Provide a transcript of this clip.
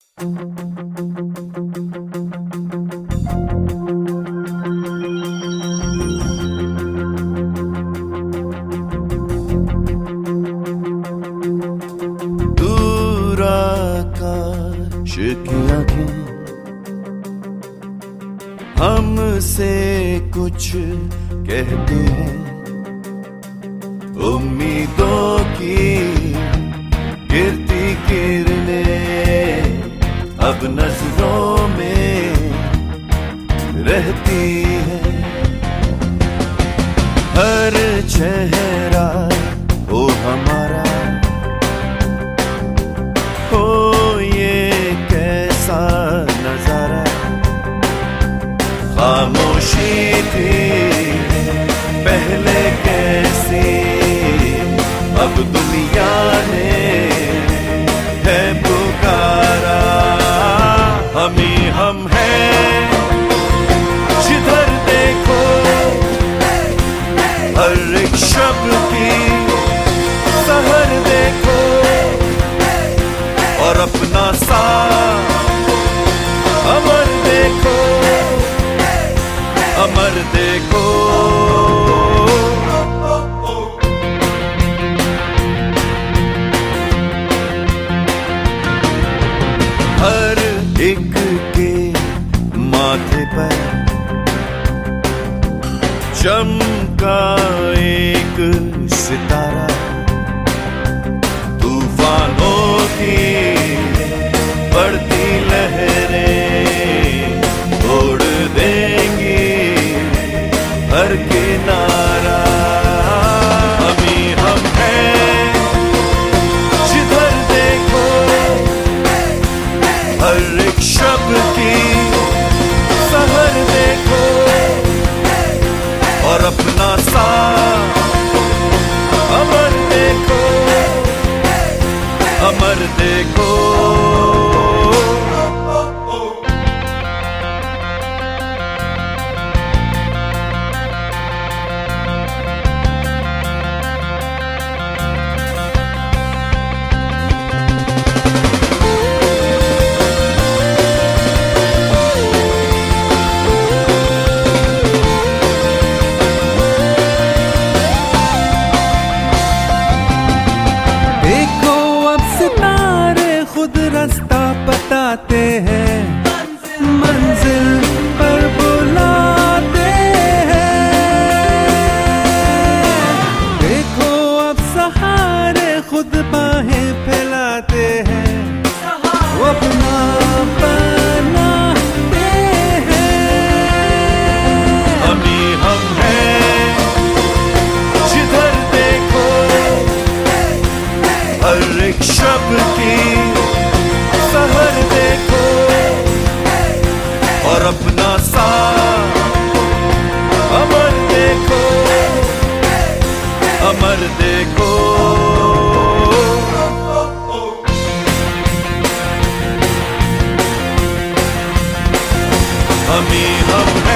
दूर आकाश की आंखें हमसे कुछ कहती हैं, उम्मीदों की गिरती किरणें अब नजरों में रहती है। हर चेहरा हो हमारा, हो ये कैसा नजारा। खामोशी थी पहले कैसी, अब दुनिया ने है पुकारा। हम ही हम हैं जिधर देखो, हर एक शब्द की सहर देखो, और अपना सा अमर देखो, अमर देखो। हर एक के माथे पर चमका एक सितारा। तूफानों की बढ़ती लहरें तोड़ देंगी हर किनारा। हम ही हम हैं जिधर देखो, हर एक शब्द की सहर देखो, और अपना सा अमर देखो, अमर देखो। रास्ता बताते हैं, मंजिल पर बुलाते हैं। देखो अब सहारे खुद बाहें फैलाते हैं, वो अपना बनाते हैं। हम ही हम हैं जिधर देखो, हर एक शब्द की सहर देखो, और अपना सा अमर देखो, अमर देखो। हम ही हम